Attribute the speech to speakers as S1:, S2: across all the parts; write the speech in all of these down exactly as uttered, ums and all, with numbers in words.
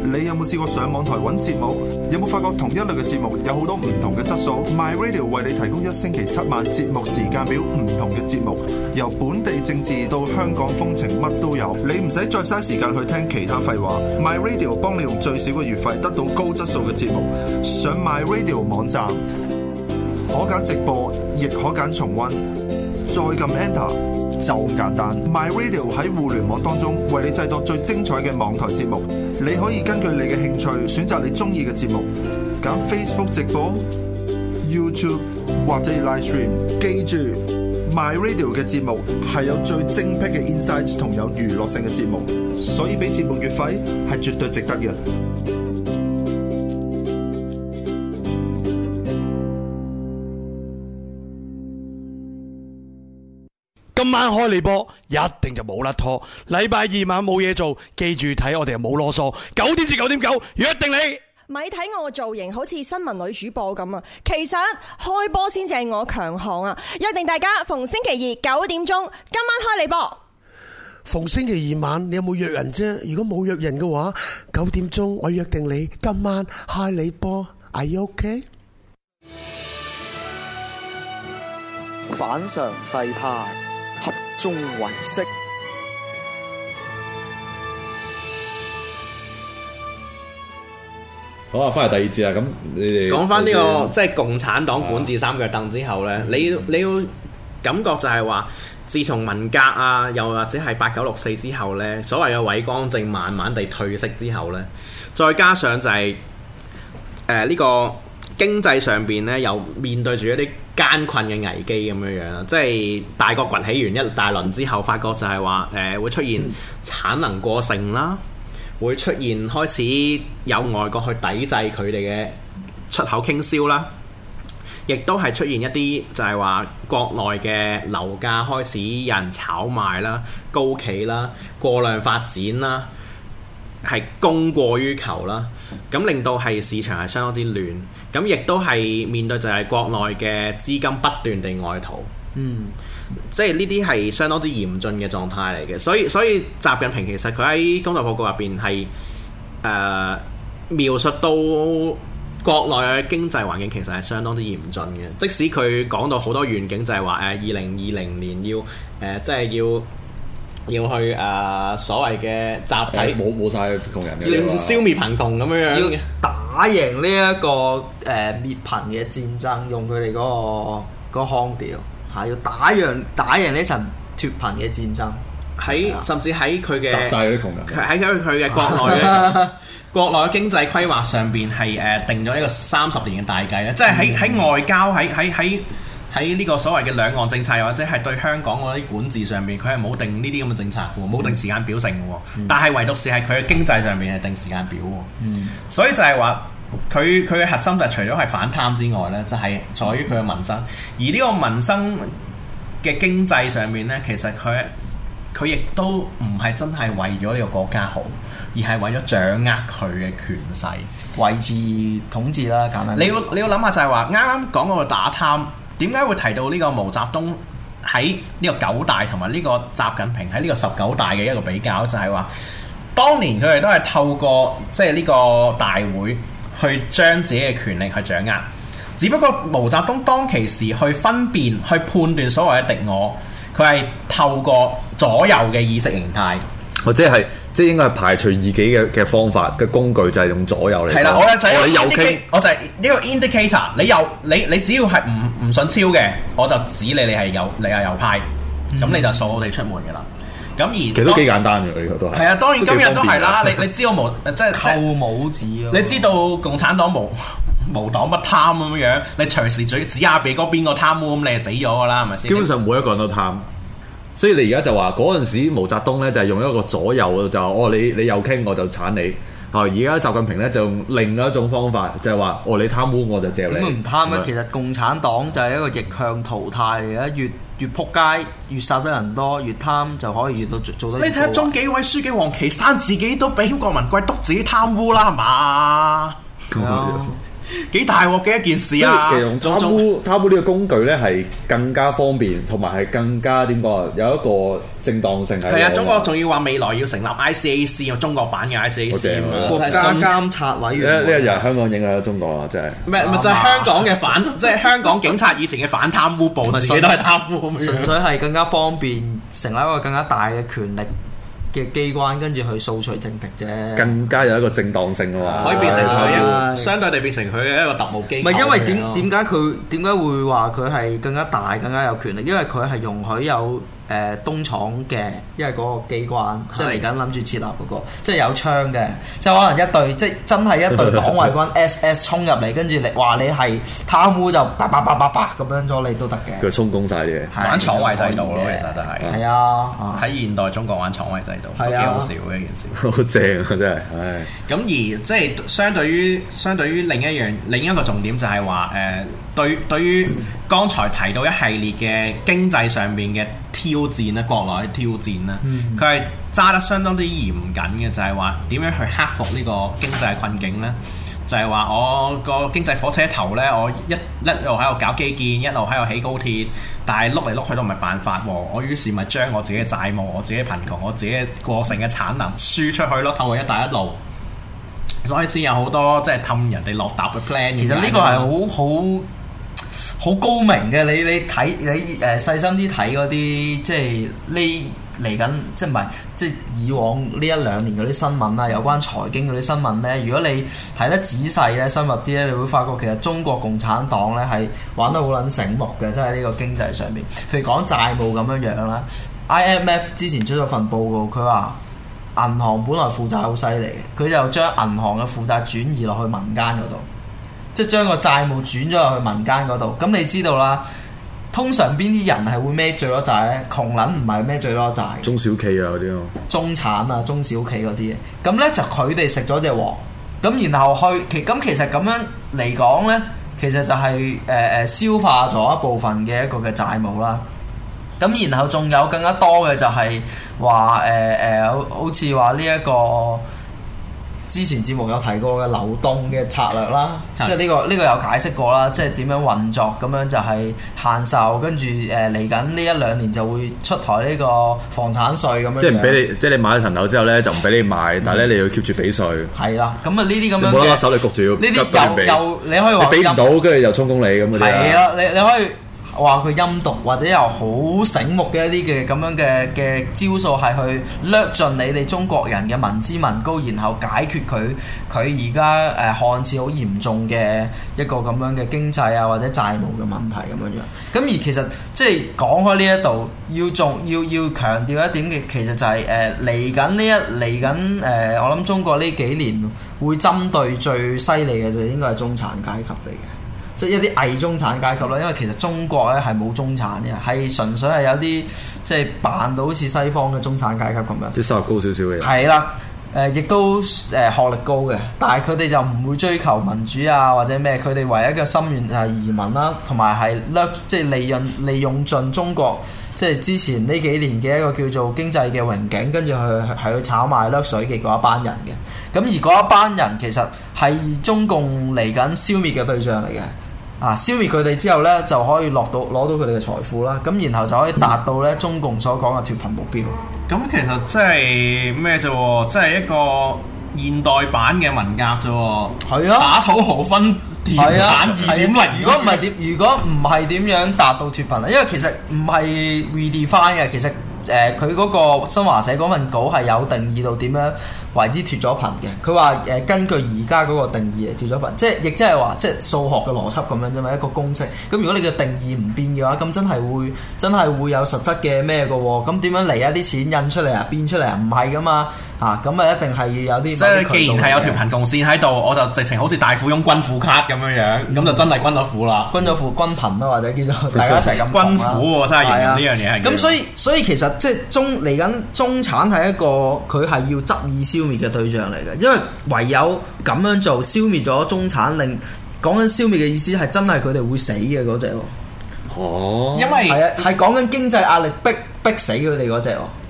S1: 你有冇試過上網台揾節目？有冇發覺同一類嘅節目有好多唔同嘅質素 ？My Radio 為你提供一星期七晚節目時間表，唔同嘅節目，由本地政治到香港風情，乜都有。你唔使再嘥時間去聽其他廢話。My Radio 幫你用最少嘅月費得到高質素嘅節目。上 My Radio 網站可揀直播，亦可揀重溫，再撳 Enter。就咁簡單 ，My Radio 喺互聯網當中為你製作最精彩嘅網台節目。你可以根據你嘅興趣選擇你中意嘅節目，揀 Facebook 直播、YouTube 或者 Live Stream。記住 ，My Radio 嘅節目係有最精闢嘅 insights 同有娛樂性嘅節目，所以俾節目月費係絕對值得嘅。
S2: 今晚開你波，一定就冇甩拖。禮拜二晚冇嘢做，記住睇我哋又冇囉嗦。九點至九點九，約定你。
S3: 咪睇我嘅造型好似新聞女主播咁啊！其實開波先至係我強項啊！約定大家逢星期二九點鐘，今晚開你波。
S2: 逢星期二晚你有冇約人啫？如果冇約人嘅話，九點鐘我約定你今晚開你波。Are you OK？
S4: 反常世態，合眾唯識。
S5: 好啊，翻嚟第二節啊！咁你哋
S6: 講翻呢個即係共產黨管治三腳凳之後呢，你你要感覺就係話，自從文革啊，又或者係八九六四之後呢，所謂嘅偉光正慢慢地退色之後呢，再加上就係誒呢個經濟上邊呢，又面對住一啲艱困嘅危機咁樣樣，即係大國崛起完一大輪之後，發覺就係話誒會出現產能過剩啦。會出現開始有外國去抵制佢哋嘅出口傾銷啦，亦都係出現一啲就係話國內嘅樓價開始有人炒賣啦、高企啦、過量發展啦，係供過於求啦，咁令到係市場係相當之亂，咁亦都係面對就係國內嘅資金不斷地外逃。嗯，即係呢啲係相當之嚴峻嘅狀態嚟嘅，所以所以習近平其實佢喺工作報告入邊係誒描述到國內嘅經濟環境其實係相當之嚴峻嘅，即使佢講到好多願景就係話誒二零二零年要誒、呃、即係要要去誒、呃、所謂嘅集體
S5: 冇冇曬窮人嘅，
S6: 消消滅貧窮咁樣樣，
S4: 要打贏呢一個誒、呃、滅貧嘅戰爭，用佢哋嗰個嗰個腔調。係要打贏打贏呢場脫貧嘅戰爭，
S6: 喺甚至喺佢嘅
S5: 殺曬嗰啲窮人，
S6: 喺佢佢嘅國內嘅國內嘅經濟規劃上邊係誒定咗一個三十年嘅大計咧，即係喺喺外交喺喺喺喺呢個所謂嘅兩岸政策，或者係對香港嗰啲管治上邊，佢係冇定呢啲咁嘅政策嘅，冇定時間表性嘅喎。嗯、但係唯獨是係佢嘅經濟上邊係定時間表喎。嗯、所以就係話。佢佢嘅核心就係除咗係反貪之外呢，就係、是、在於佢嘅民生。而呢個民生嘅經濟上面呢，其實佢佢亦都唔係真係為咗呢個國家好，而係為咗掌握佢嘅權勢，
S4: 維持統治啦。簡單，
S6: 你要你要諗下就係話，啱啱講嗰個打貪，點解會提到呢個毛澤東喺呢個九大同埋呢個習近平喺呢個十九大嘅一個比較，就係、是、話，當年佢哋都係透過即係呢個大會。去將自己嘅權力去掌握，只不過毛澤東當其時去分辨、去判斷所謂嘅敵我，佢係透過左右嘅意識形態，
S5: 或者係即係應該係排除異己嘅嘅方法嘅工具，就係用左右嚟。
S6: 係啦，我就係
S5: 我哋右傾，
S6: 我就係呢個 indicator。你右你你只要係唔唔順超嘅，我就指你你係右你係右派，咁、嗯、你就掃我哋出門嘅啦。咁而其
S5: 實都幾簡單嘅，呢個都係。係
S6: 啊，當然今日都係啦。你你知道無即係
S4: 扣帽子啊！
S6: 你知道共產黨無無黨不貪咁樣，你隨時嘴指下鼻哥邊個貪污，咁你係死咗㗎啦，係咪先？
S5: 基本上每一個人都貪，所以你而家就話嗰陣時毛澤東咧就係用一個左右就哦你你右傾我就鏟你。啊！而家習近平咧就用另一種方法，就係、是、話哦你貪污我就借你。
S4: 點會唔貪咧？其實共產黨就係一個逆向淘汰嚟嘅，越越撲街，越殺得人多，越貪就可以越到做得越。
S6: 你睇下中紀委書記王岐山自己都俾郭文貴督自己貪污啦，係嘛？ 幾大鑊嘅一件事啊！
S5: 其實貪污貪污呢個工具咧係更加方便，同埋係更加點講啊？有一個正當性喺。
S6: 係啊，中國仲要話未來要成立 I C A C 中國版嘅 I C A C 啊嘛，
S4: 國家監察委員會。
S5: 呢一日香港影響咗中國啦，真係。
S6: 唔係唔係就係香港嘅反，即係香港警察以前嘅反貪污部，自己都係貪污咁樣。
S4: 純粹係更加方便，成立一個更加大嘅權力嘅機關，跟住去掃除政敵啫。
S5: 更加有一個正當性啊嘛，
S6: 可以變成佢
S4: 啊
S6: 相對地變成佢嘅一個特務機構。
S4: 唔係因為點點解佢點解會話佢係更加大、更加有權力？因為佢係容許有誒、呃、東廠嘅，因為嗰個機關即係嚟緊諗住設立嗰、那個，即係有槍嘅，即係可能一隊即係真係一隊黨衛軍 S S 衝入嚟，跟住你話你係貪污就叭叭叭叭叭咁樣咗你都得嘅。
S5: 佢充公晒啲嘢，
S6: 玩廠衛制度咯，其實就係。
S4: 係啊，
S6: 喺現代中國玩廠衛制度都幾好笑嘅一件事。
S5: 好正啊！真係，唉。
S6: 咁而即係相對於相對於另一樣另一個重點就係話誒對對於剛才提到一系列嘅經濟上面嘅挑戰咧，國內嘅挑戰咧，佢係揸得相當之嚴謹嘅，就係話點樣去克服呢個經濟困境呢？就係、是、話我個經濟火車頭呢，我一一路喺度搞基建，一路喺度起高鐵，但係碌嚟碌去都唔係辦法喎。我於是咪將我自己嘅債務、我自己嘅貧窮、我自己嘅過剩嘅產能輸出去咯，透過一帶一路，所以先有好多即係氹人哋落搭嘅 plan。
S4: 其實呢個係好好好高明嘅，你你睇你誒、呃、細心啲睇嗰啲，即係呢嚟緊，即係唔係即係以往呢一兩年嗰啲新聞啦，有關財經嗰啲新聞咧，如果你睇得仔細咧、深入啲咧，你會發覺其實中國共產黨咧係玩得好撚醒目嘅，即係呢個經濟上面。譬如講債務咁樣樣啦 ，I M F 之前出咗份報告，佢話銀行本來負債好犀利嘅，佢就將銀行嘅負債轉移落去民間嗰度。即係將個債務轉咗入去民間嗰度，咁你知道啦。通常邊啲人係會孭最多債咧？窮撚唔係孭最多債，
S5: 中小企啊嗰啲咯，
S4: 中產啊、中小企嗰啲嘢。咁咧就佢哋食咗隻鑊，咁然後去其咁其實咁樣嚟講咧，其實就係誒誒消化咗一部分嘅一個嘅債務啦。咁然後仲有更加多嘅就係話誒誒，好似話呢一個。之前節目有提過嘅流動嘅策略啦，即係呢個呢個有解釋過啦，即係點樣運作咁樣就係限售，跟住誒嚟緊呢一兩年就會出台呢個房產稅咁樣。即係唔俾你，
S5: 即係你買咗層樓之後咧，就唔俾你賣，但係咧你要 keep 住俾稅。
S4: 係啦，咁啊呢啲咁樣嘅，
S5: 冇得手你焗住要，
S4: 呢啲又又你可以話
S5: 你俾唔到，跟住又充公你咁嗰啲。
S4: 係啊，你你可以。話佢陰毒或者又好醒目嘅一啲嘅咁樣嘅嘅招數，係去掠盡你哋中國人嘅民脂民膏，然後解決佢佢而家誒看似好嚴重嘅一個咁樣嘅經濟啊或者債務嘅問題咁樣樣。咁而其實即係講開呢一度，要仲要要強調一點嘅，其實就係誒嚟緊呢一嚟緊誒，我諗中國呢幾年會針對最犀利嘅就應該係中產階級嚟嘅。即係一啲偽中產階級啦，因為其實中國咧係冇中產嘅，係純粹係有啲即係扮到好似西方嘅中產階級咁樣。
S5: 即係收入高少少嘅人。
S4: 係啦，誒、呃、亦都誒、呃、學歷高嘅，但係佢哋就唔會追求民主啊或者咩，佢哋唯一嘅心願係移民啦，同埋係掠即係利潤利用盡中國即係之前呢幾年嘅一個叫做經濟嘅榮景，跟住去係去炒賣掠水嘅嗰一班人嘅。咁而嗰一班人其實係中共嚟緊消滅嘅對象嚟嘅。啊！消滅佢哋之後咧，就可以落到攞到佢哋嘅財富啦。咁然後就可以達到咧中共所講嘅脫貧目標。
S6: 咁、嗯、其實即係咩啫？即係一個現代版嘅文革啫。係啊，打土豪分田產二點零。如果唔係點？如果唔係點樣達到脫貧啊？因為其實唔係 redefine 嘅，其實誒佢嗰個新華社嗰份稿係有定義到點樣為之脫咗貧嘅。佢話誒根據而家嗰個定義嚟脫咗貧，即係亦即係話即係數學嘅邏輯咁樣啫嘛，一個公式。咁如果你嘅定義唔變嘅話，咁真係會真係會有實質嘅咩嘅喎？咁點樣嚟啊？啲錢印出嚟啊，變出嚟啊？唔係噶嘛嚇，咁啊一定係有啲。即係既然係有條貧窮線喺度，我就直情好似大富翁均富卡咁樣樣，咁、嗯、就真係均咗富啦。均咗富均貧啦，或者叫做大家一齊咁均富喎，真係形容呢樣嘢係。咁所以所以其實即係中嚟緊中產係一個佢係要執意消滅嘅對象嚟嘅，因為唯有咁樣做消滅咗中產，令講緊消滅嘅意思係真係佢哋會死嘅嗰隻喎。哦，因為係啊，係講緊經濟壓力逼逼死佢哋嗰隻喎。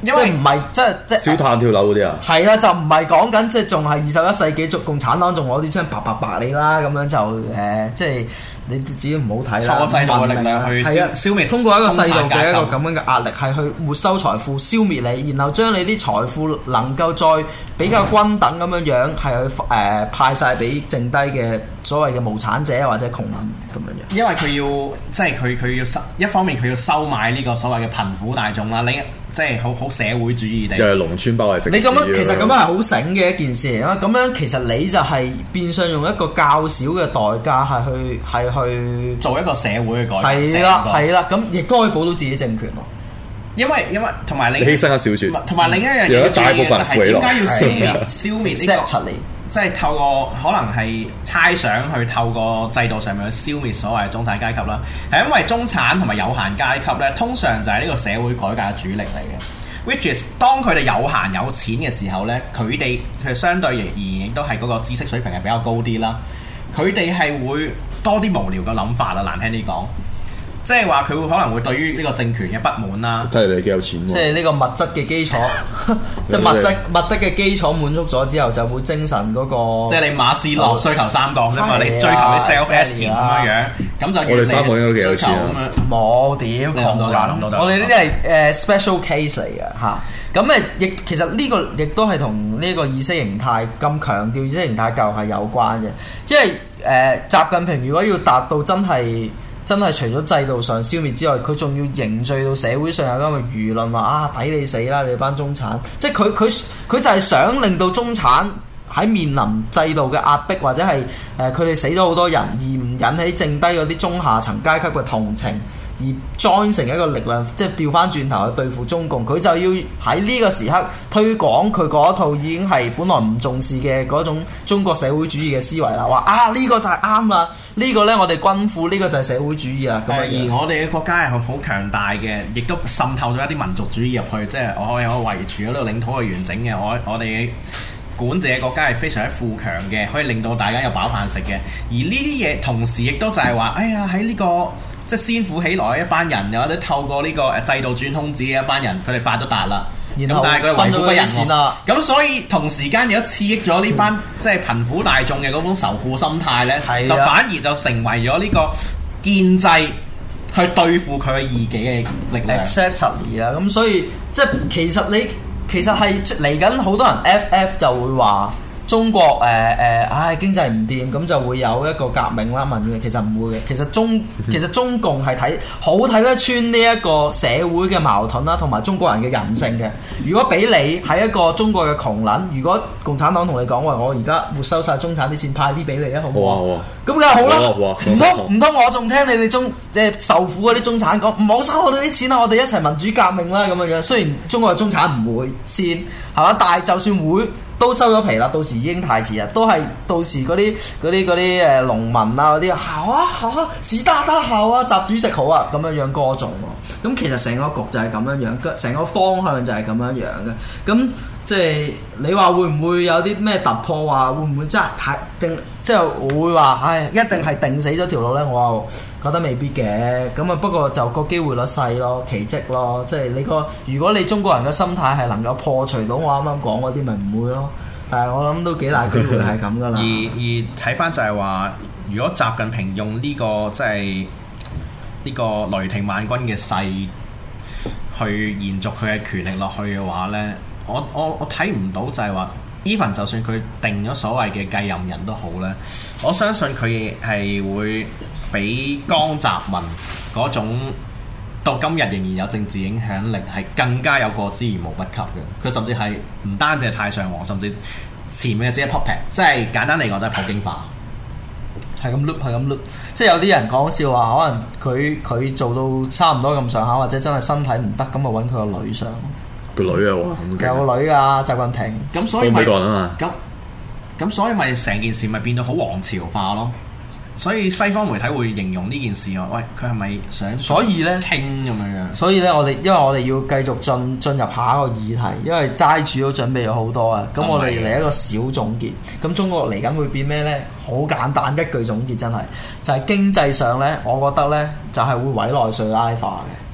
S4: 即係唔係即係即係
S5: 燒炭跳樓嗰啲啊？
S4: 係啊，就唔係講緊即係仲係二十一世紀，仲共產黨仲攞啲槍白白白你啦，咁樣就誒、呃，即係你自己唔好睇啦。
S6: 透過制度嘅力量去消
S4: 係啊
S6: 消滅，
S4: 通過一個制度嘅一個咁樣嘅壓力，係去沒收財富、消滅你，然後將你啲財富能夠再比較均等咁樣樣，係去誒、呃、派晒俾剩低嘅所謂嘅無產者或者窮人咁樣樣。
S6: 因為佢要即係佢佢要收一方面佢要收買呢個所謂嘅貧苦大眾啦，另一即係好好社會主義地。
S5: 又係農村包圍城市。
S4: 你咁樣其實咁樣係好醒嘅一件事嚟，因為咁樣其實你就係變相用一個較少嘅代價係去係去
S6: 做一個社會嘅改革。
S4: 係啦係啦，咁亦都可以保到自己政權咯。
S6: 因為因為同埋你
S5: 犧牲一小撮，
S6: 同埋另一樣嘢
S5: 有一大部分
S6: 就係點解要消滅消滅呢個？即係透過可能係猜想去透過制度上面去消滅所謂中產階級啦，係因為中產同埋有閒階級咧，通常就係呢個社會改革嘅主力嚟嘅。Which is 當佢哋有閒有錢嘅時候咧，佢哋佢相對而言亦都係嗰個知識水平係比較高啲啦。佢哋係會多啲無聊嘅諗法啦，難聽啲講。即係話佢會可能會對於呢個政權嘅不滿啦。
S5: 睇嚟你幾有錢喎！
S4: 即係呢個物質嘅基礎，即係物質物質嘅基礎滿足咗之後，就會精神嗰個。
S6: 即係你馬斯洛需求三角啫嘛，你追求啲 self-esteem 咁樣樣，咁就
S5: 我哋三個應該幾有錢啊！
S4: 冇屌窮人，我哋呢啲係誒 special case 嚟嘅嚇。咁誒亦其實呢個亦都係同呢個意識形態咁強調意識形態教育係有關嘅，因為誒習近平如果要達到真係。真係除咗制度上消滅之外，佢仲要凝聚到社會上有咁嘅輿論話啊，抵你死啦！你班中產，即係佢佢佢就係想令到中產喺面臨制度嘅壓迫，或者係誒佢哋死咗好多人，而唔引起剩低嗰啲中下層階級嘅同情，而 join 成一個力量，即係調翻轉頭去對付中共。佢就要喺呢個時刻推廣佢嗰一套已經係本來唔重視嘅嗰種中國社會主義嘅思維啦。話啊呢、呢個就係啱啦，呢、呢個呢，我哋均富，呢、呢個就係社會主義啦。咁、呃、
S6: 而我哋嘅國家係好強大嘅，亦都滲透咗一啲民族主義入去，即係我有維持咗呢個領土嘅完整嘅。我我哋管治嘅國家係非常之富強嘅，可以令到大家有飽飯食嘅。而呢啲嘢同時亦都就係話，哎呀喺呢、呢個。即係先富起來一班人，又或者透過呢個誒制度轉空子嘅一班人，佢哋發咗達啦。咁但係佢為富不仁喎。咁所以同時間亦都刺激咗呢班、嗯、即係貧苦大眾嘅嗰種仇富心態咧，啊、就反而就成為咗呢個建制去對付佢嘅異己嘅力量。
S4: Exactly 啦，咁所以即係其實你其實係嚟緊好多人 F F 就會話。中國誒誒，唉、呃哎、經濟唔掂，咁就會有一個革命啦，民主嘅。其實唔會嘅，其實中其實中共係睇好睇得穿呢一個社會嘅矛盾啦，同埋中國人嘅人性嘅。如果俾你係一個中國嘅窮撚，如果共產黨同你講話，我而家沒收晒中產啲錢，派啲俾你啊，好唔好？咁梗係好啦。唔通唔通我仲聽你哋中即係受苦嗰啲中產講，唔好收我哋啲錢啦，我哋一齊民主革命啦咁樣樣。雖然中國嘅中產唔會先係嘛，但係就算會。都收咗皮啦，到時已經太遲啦。都係到時嗰啲嗰啲嗰啲誒農民啊嗰啲，好啊好啊，是得得好啊，習主席好啊，咁樣樣歌頌喎。咁其實成個局就係咁樣樣，成個方向就係咁樣樣嘅。咁即係你話會唔會有啲咩突破？話會唔會真係係定？即係我會話，唉，一定係定死咗條路咧。我覺得未必嘅。咁啊，不過就個機會率細咯，奇蹟咯。即係你個，如果你中國人嘅心態係能夠破除到我啱啱講嗰啲，咪唔會咯。但係我諗都幾大機會係咁噶啦。
S6: 而而睇翻就係話，如果習近平用呢、這個即係呢個雷霆萬鈞嘅勢去延續佢嘅權力落去嘅話咧，我我我睇唔到就係話。even 就算佢定咗所謂嘅繼任人都好咧，我相信佢係會比江澤民嗰種到今日仍然有政治影響力係更加有過之而無不及嘅。佢甚至係唔單止係太上皇，甚至前面嘅只係 puppet， 即係簡單嚟講都係普京化，
S4: 係咁 loop 係咁 loop。即係有啲人講笑話，可能佢佢做到差唔多咁上下，或者真係身體唔得，咁咪揾佢個女上。
S5: 個女啊，
S4: 有個女啊，習近平。
S6: 咁所以咪
S5: 咁
S6: 咁所以咪成件事咪變到好皇朝化咯。所以西方媒體會形容呢件事啊，喂，佢係咪想？所以咧傾咁樣樣。所以咧，
S4: 我哋因為我哋要繼續進進入下一個議題，因為齋主都準備咗好多啊。咁我哋嚟一個小總結。咁中國嚟緊會變咩咧？好簡單一句總結，真係就係、是、經濟上咧，我覺得咧就係、是、會委內瑞拉化嘅。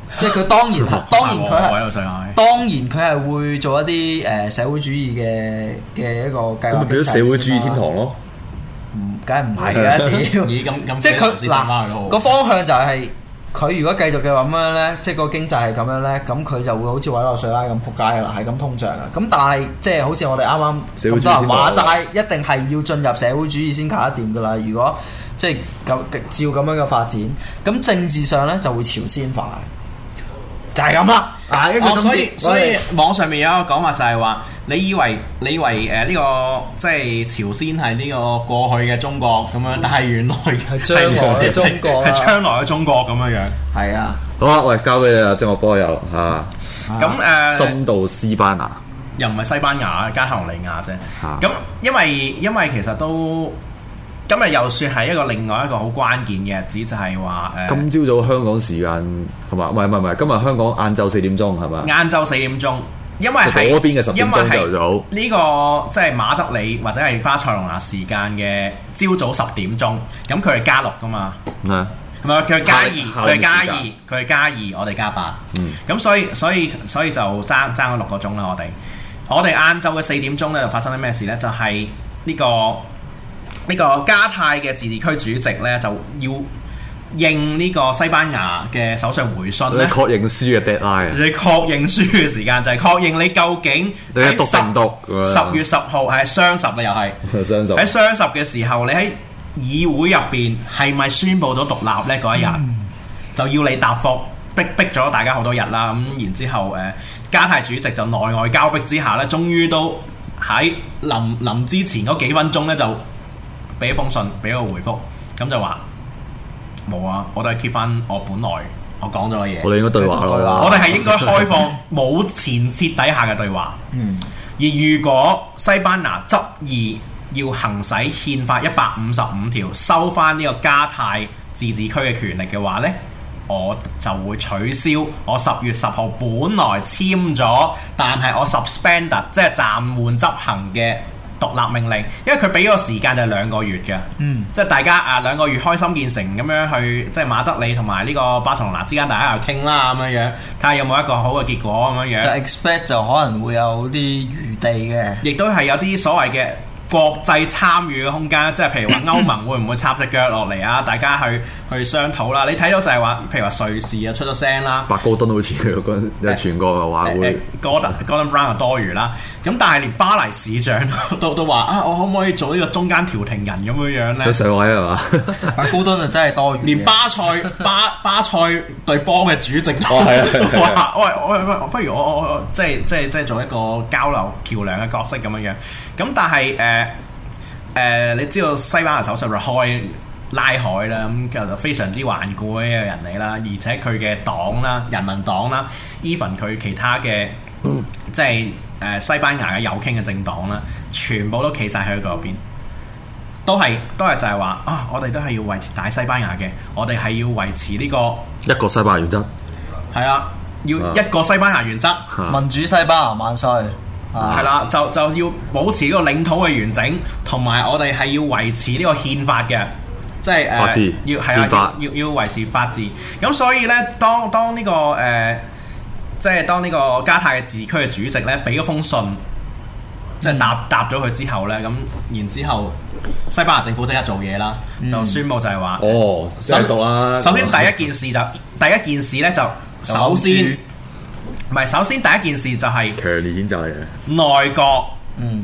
S4: 即係佢當然當然佢係
S6: 委內瑞拉
S4: 當然佢係會做一啲誒社會主義嘅嘅一個計劃。
S5: 咁咪變咗社會主義天堂咯？
S4: 唔，梗係唔係嘅，屌！
S6: 咦咁咁，
S4: 即係佢嗱個方向就係、是。佢如果繼續嘅咁樣咧，即係個經濟係咁樣咧，咁佢就會好似委內瑞拉咁撲街啦，係咁通脹啊！咁但係即係好似我哋啱啱咁多人話齋，一定係要進入社會主義先搞得掂噶啦。如果即係咁照咁樣嘅發展，咁政治上咧就會朝鮮化，就係咁啦。啊，一個總結、
S6: 哦、所以所以網上面有一個講法就係話，你以為你以為誒呢、呃這個即係朝鮮係呢個過去嘅中國咁樣，但係原來係
S4: 將來嘅中國，
S6: 係將來嘅中國咁樣樣。
S4: 係啊，
S5: 好啊，喂，交俾你啦，正我波友嚇。
S6: 咁誒，呃、
S5: 深度西班牙
S6: 又唔係西班牙，加泰羅尼亞啫。咁、啊、因為因為其實都。今日又算係一個另外一個好關鍵嘅日子，就係話誒。
S5: 今朝早香港時間係嘛？唔係唔係唔係，今日香港晏晝四點鐘係嘛？
S6: 晏晝四點鐘，因為係
S5: 嗰邊嘅十點鐘就早。
S6: 呢、這個即係馬德里或者係巴塞隆拿時間嘅朝早十點鐘，咁佢係加六噶嘛？係
S5: 啊，
S6: 係咪佢係加二？佢係加二，佢係加二，我哋加八。嗯。咁所以所以所以就爭爭咗六個鐘啦，我哋。我哋晏晝嘅四點鐘咧，就發生咗咩事咧？就係、是、呢、這個。呢個加泰嘅自治區主席咧，就要應呢個西班牙嘅首相回信咧，
S5: 確認書嘅 deadline，
S6: 你確認書嘅時間就係確認你究竟喺十十月十號係雙十啦，又係
S5: 雙十喺
S6: 雙十嘅時候，你喺議會入邊係咪宣佈咗獨立咧？嗰一日、嗯、就要你答覆，逼逼咗大家好多日啦。咁然之後，誒加泰主席就內外交逼之下咧，終於都喺臨臨之前嗰幾分鐘咧就。俾一封信，俾一個回覆，咁就話冇啊！我哋 keep 翻我本來我講咗嘅嘢。
S5: 我哋應該對話咯。
S6: 我哋係應該開放冇前設底下嘅對話。嗯。而如果西班牙執意要行使憲法一百五十五條，收翻呢個加泰自治區嘅權力嘅話呢，我就會取消我十月十號本來簽咗，但係我 suspend 即係暫緩執行嘅獨立命令，因為佢俾個時間就係兩個月嘅，嗯，即係大家啊兩個月開心見誠咁樣去，即係馬德里同埋呢個巴塞隆拿之間大家又傾啦咁樣樣，睇下有冇一個好嘅結果咁樣樣。就
S4: expect 就可能會有啲餘地嘅，
S6: 亦都係有啲所謂嘅國際參與嘅空間，即係譬如話歐盟會唔會插隻腳落嚟啊？大家去去商討啦。你睇到就係話，譬如話瑞士啊出咗聲啦，
S5: 白高敦好似嗰陣有傳過嘅話會
S6: Gordon Gordon Brown 就多餘啦。咁但係連巴黎市長都都話啊，我可唔可以做呢個中間調停人咁樣樣咧？
S5: 想上位係嘛？
S4: 白高敦就真係多餘。
S6: 連巴塞巴巴塞隊波嘅主席都話：喂喂喂，不如我我我即係即係即係做一個交流橋梁嘅角色咁樣樣。咁但係誒誒，你知道西班牙首相就開拉海啦，咁其實就非常之頑固嘅一個人嚟啦，而且佢嘅黨啦，人民黨啦 ，even 佢其他嘅、嗯、即係誒、呃、西班牙嘅右傾嘅政黨啦，全部都企晒喺佢嗰邊，都係都係就係話啊，我哋都係要維持大西班牙嘅，我哋係要維持呢、這個
S5: 一個西班牙原則，
S6: 係啊，要一個西班牙原則，
S4: 啊、民主西班牙萬歲。
S6: 係啦、啊，就就要保持呢個領土嘅完整，同埋我哋係要維持呢個憲法嘅，即係誒、呃、要係啊法要要要維持法治。咁所以咧，當當呢、這個誒、呃，即係當呢個加泰嘅自治區嘅主席咧，俾咗封信，即係答答咗佢之後咧，咁然之後西班牙政府即刻做嘢啦，嗯、就宣布就係話
S5: 哦，先讀啦。
S6: 首先第一件事就第一件事咧就首先。唔係，首先第一件事就係
S5: 強烈譴責嘅
S6: 內閣，嗯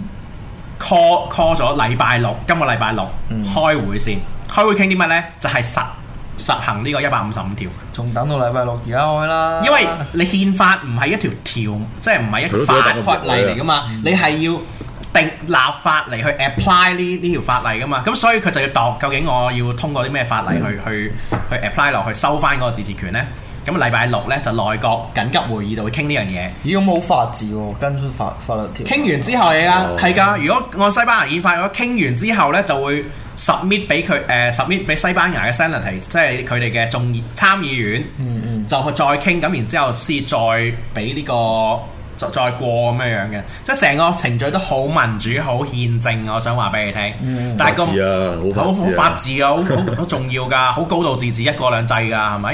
S6: ，call call 咗禮拜六，今個禮拜六、嗯、開會先，開會傾啲乜咧？就係、是、實實行呢個一百五十五條，
S4: 仲等到禮拜六而家開啦。
S6: 因為你憲法唔係一條條，即係唔係一條法規例嚟噶嘛，嗯、你係要定立法嚟去 apply 呢呢條法例噶嘛，咁所以佢就要度究竟我要通過啲咩法例去、嗯、去去 apply 落去收翻嗰個自治權咧。咁禮拜六咧就內閣緊急會議就會傾呢樣嘢。
S4: 咦？咁冇法治喎，跟出法法律條。傾
S6: 完之後嚟啊，係㗎、哦。如果按西班牙憲法，如果傾完之後咧，就會 submit 俾佢誒 submit 俾西班牙嘅 Senate， 即係佢哋嘅眾議參議院，嗯嗯，就去再傾，咁然之後先再俾呢、這個再再過咁樣樣嘅。即係成個程序都好民主、好憲政。我想話俾你聽，嗯、但係個好好法治啊，好好好重要㗎，好高度自治、一國兩制㗎，係咪？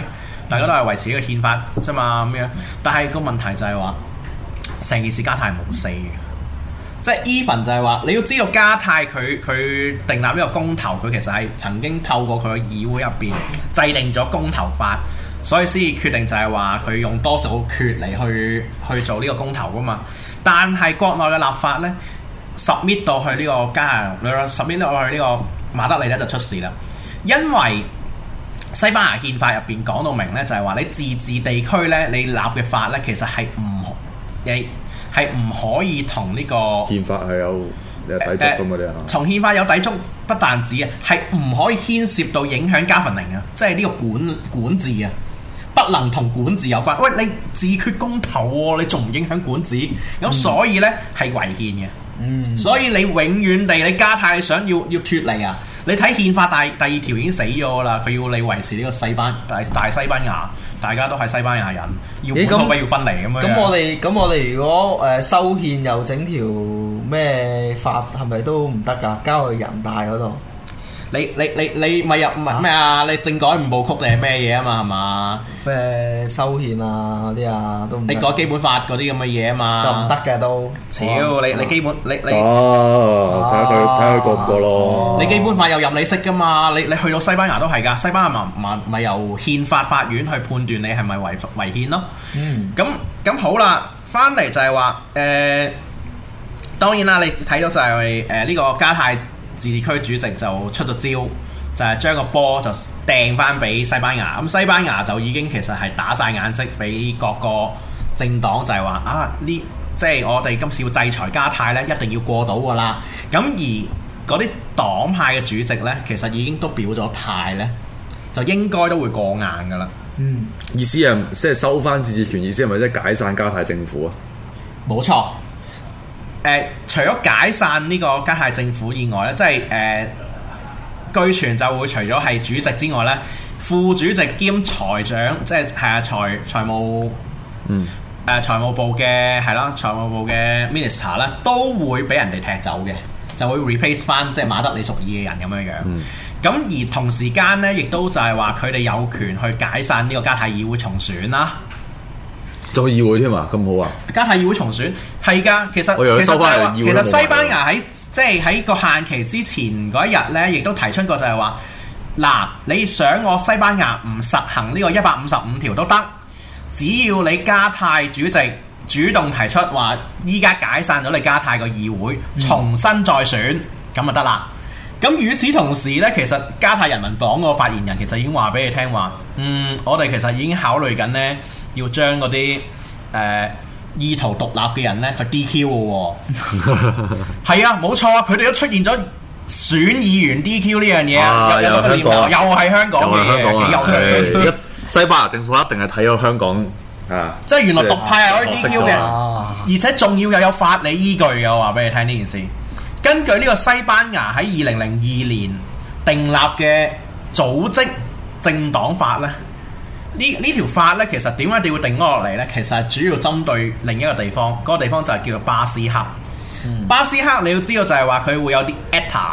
S6: 大家都係維持呢個憲法啫嘛咁樣。但係個問題就係話，成件事加泰係冇死嘅，即係 even 就係話你要知道加泰佢佢訂立呢個公投，佢其實係曾經透過佢嘅議會入邊制定咗公投法，所以先至決定就係話佢用多數決嚟去去做呢個公投噶嘛。但係國內嘅立法呢 submit 到去呢個加拿 submit 到去呢個馬德里咧就出事啦，因為西班牙憲法入邊講到明呢，就係話你自治地區呢，你立嘅法呢，其實係唔亦係唔可以同呢個
S5: 憲法係有有抵觸噶嘛？你係
S6: 同憲法有抵觸，不但止啊，係唔可以牽涉到影響 governing 啊，即係呢個管管治啊，不能同管治有關。喂，你自決公投喎，你仲唔影響管治？咁、嗯、所以呢係違憲嘅。嗯，所以你永遠地你加泰想要要脫離啊？你睇憲法第第二條已經死咗啦，佢要你維持呢個西班大大西班牙，大家都係西班牙人，要本土不要分離咁樣。
S4: 咁我哋咁我哋如果誒、呃、修憲又整條咩法，係咪都唔得㗎？交去人大嗰度。
S6: 你你你你咪入唔係咩啊？你政改五部曲定係咩嘢啊嘛？係嘛？
S4: 咩修憲啊嗰啲啊都唔得。
S6: 你改基本法嗰啲咁嘅嘢啊嘛？
S4: 就唔得嘅都。
S6: 超你你基本你你
S5: 哦，睇下佢睇下佢過唔過咯。
S6: 你基本法又任你識噶嘛？你你去到西班牙都係㗎，西班牙咪咪咪由憲法法院去判斷你係咪違違憲咯。嗯。咁咁好啦，翻嚟就係話誒，當然啦，你睇到就係誒呢個加泰自治區主席就出咗招，就係將個波就掟翻俾西班牙。咁西班牙就已經其實係打晒眼色俾各個政黨，就係話啊呢，即係我哋今次要制裁加泰呢，一定要過到噶啦。咁而嗰啲黨派嘅主席呢，其實已經都表咗態呢，就應該都會過硬噶啦。
S5: 嗯，意思係即係收翻自治權，意思係咪即係解散加泰政府啊？
S6: 冇錯。誒、呃，除咗解散呢個加泰政府以外咧，即係誒、呃，據傳就會除咗係主席之外咧，副主席兼財長，即係係啊財財務，嗯，誒、呃、財務部嘅係啦，財務部嘅 minister 咧，都會俾人哋踢走嘅，就會 replace 翻即係馬德里屬意嘅人咁樣樣。咁、嗯、而同時間咧，亦都就係話佢哋有權去解散呢個加泰議會重選啦。
S5: 做議會添啊，咁好啊！
S6: 加泰議會重選係㗎，其實其實就係話，其實西班牙喺即係喺個限期之前嗰一日咧，亦都提出過就係話，嗱，你想我西班牙唔實行呢個一百五十五條都得，只要你加泰主席主動提出話，依家解散咗你加泰個議會，重新再選，咁就得啦。咁與此同時咧，其實加泰人民黨個發言人其實已經話俾你聽話，嗯，我哋其實已經考慮緊咧。要將嗰啲誒意圖獨立嘅人咧去 D Q 嘅喎，係啊，冇錯啊，佢哋都出現咗選議員 D Q 呢樣嘢啊，又係香港，又係香港嘅嘢，幾有趣。
S5: 西班牙政府一定係睇咗香港啊，
S6: 即係原來獨派係可以 D Q 嘅，而且仲要又有法理依據嘅。我話俾你聽呢件事，根據呢個西班牙喺二零零二年訂立嘅組織政黨法咧。呢呢條法咧，其實點解一定要定咗落嚟咧？其實係主要針對另一個地方，嗰、那個地方就係叫做巴斯克。嗯、巴斯克你要知道就係話佢會有啲 E T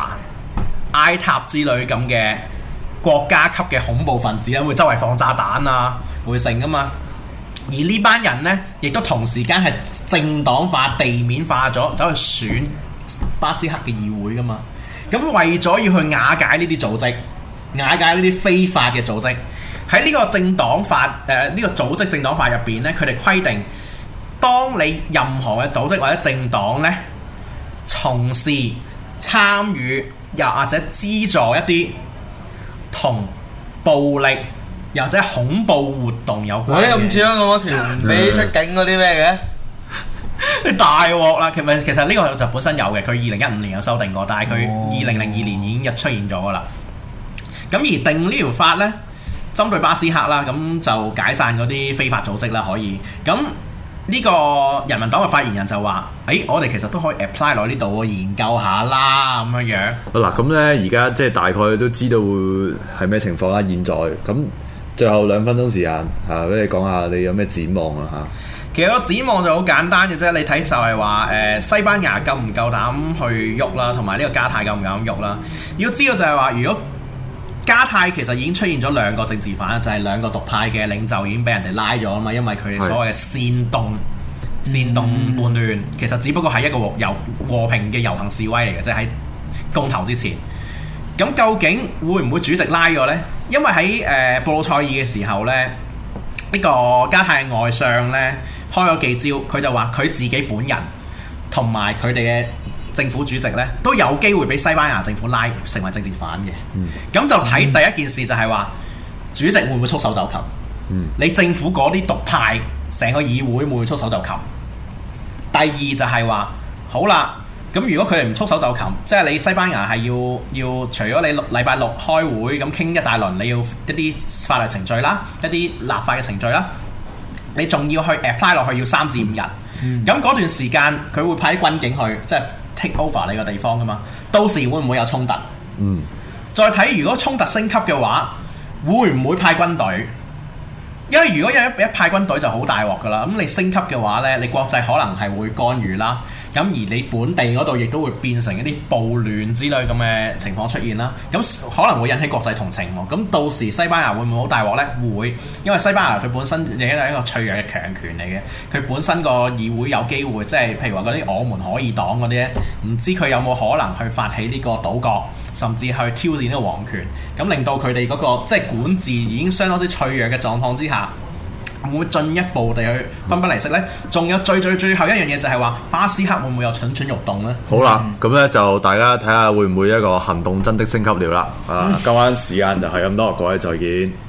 S6: A、I T A 之類咁嘅國家級嘅恐怖分子咧，會周圍放炸彈啊，會成噶嘛。而呢班人咧，亦都同時間係政黨化、地面化咗，走去選巴斯克嘅議會噶嘛。咁為咗要去瓦解呢啲組織，瓦解呢啲非法嘅組織。喺呢個政黨法，誒、呃、呢、這個組織政黨法入邊咧，佢哋規定，當你任何嘅組織或者政黨咧，從事參與又或者資助一啲同暴力又或者恐怖活動有關嘅，
S4: 喂，咁似香港嗰條唔俾出境嗰啲咩嘅？
S6: 大鑊啦！其實其實呢個就本身有嘅，佢二零一五年有修訂過，但係佢二零零二年已經一出現咗噶啦。咁而定呢條法咧，針對巴斯克啦，咁就解散嗰啲非法組織啦，可以。咁呢個人民黨嘅發言人就話，誒、欸，我哋其實都可以 apply 落呢度研究下啦，咁樣樣。嗱，
S5: 咁咧而家即係大概都知道會係咩情況啦。現在咁最後兩分鐘時間嚇，俾你講下你有咩展望啊嚇。
S6: 其實個展望就好簡單嘅啫，你睇就係話誒西班牙夠唔夠膽去喐啦，同埋呢個加泰夠唔夠膽喐啦。要知道就係話，如果加泰其實已經出現咗兩個政治犯啦，就係、是、兩個獨派嘅領袖已經俾人哋拉咗啊嘛，因為佢哋所謂嘅煽動、煽動叛亂，其實只不過係一個遊和平嘅遊行示威嚟嘅，即係喺公投之前。咁究竟會唔會主席拉咗呢？因為喺誒、呃、布魯塞爾嘅時候呢，呢、這個加泰外相呢開咗記招，佢就話佢自己本人同埋佢哋嘅政府主席呢都有機會俾西班牙政府拉成為政治犯嘅。咁、嗯、就睇第一件事就係話，主席會唔會束手就擒？嗯、你政府嗰啲獨派成個議會會唔會束手就擒？第二就係話，好啦。咁如果佢哋唔束手就擒，即係你西班牙係要要除咗你禮拜六開會咁傾一大輪，你要一啲法律程序啦，一啲立法嘅程序啦，你仲要去 apply 落去要三至五日。咁嗰、嗯、段時間佢會派啲軍警去，即係 take over 你個地方噶嘛？到時會唔會有衝突？嗯。再睇如果衝突升級嘅話，會唔會派軍隊？因為如果有一一派軍隊就好大鑊噶啦，咁你升級嘅話呢，你國際可能係會干預啦，咁而你本地嗰度亦都會變成一啲暴亂之類咁嘅情況出現啦，咁可能會引起國際同情喎。咁到時西班牙會唔會好大鑊呢？會，因為西班牙佢本身亦係一個脆弱嘅強權嚟嘅，佢本身個議會有機會，即係譬如話嗰啲我們可以黨嗰啲咧，唔知佢有冇可能去發起呢個倒閣，甚至去挑戰呢個皇權，咁令到佢哋嗰個即係管治已經相當之脆弱嘅狀況之下，會唔會進一步地去分崩離析呢？仲有最最最後一樣嘢就係話，巴斯克會唔會有蠢蠢欲動呢？
S5: 好啦，咁咧、嗯、就大家睇下會唔會一個行動真的升級了啦。啊，今晚時間就係咁多，各位再見。